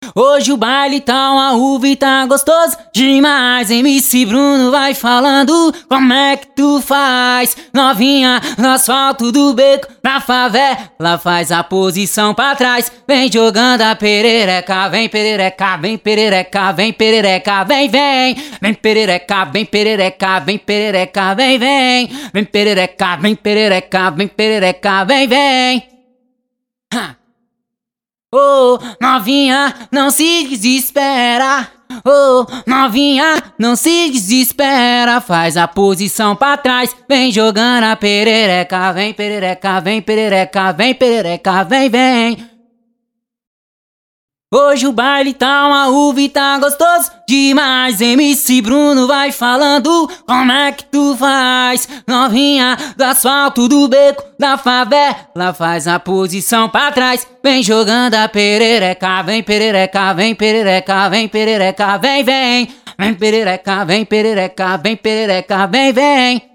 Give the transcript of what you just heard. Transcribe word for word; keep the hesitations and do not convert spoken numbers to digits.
Hoje o baile tá uma uva e tá gostoso demais. M C Bruno vai falando como é que tu faz. Novinha no asfalto do beco, na favela faz a posição pra trás. Vem jogando a perereca, vem perereca, vem perereca, vem perereca, vem, vem. Vem perereca, vem perereca, vem perereca, vem, vem. Vem perereca, vem perereca, vem perereca, vem, vem. Ha! Oh, novinha, não se desespera. Oh, novinha, não se desespera. Faz a posição pra trás. Vem jogando a perereca. Vem perereca, vem perereca, vem perereca, vem, vem. Hoje o baile tá uma uva e tá gostoso demais. M C Bruno vai falando como é que tu faz. Novinha do asfalto do beco, da favela faz a posição pra trás. Vem jogando a perereca, vem perereca, vem perereca, vem perereca, vem, vem. Vem perereca, vem perereca, vem perereca, vem, vem.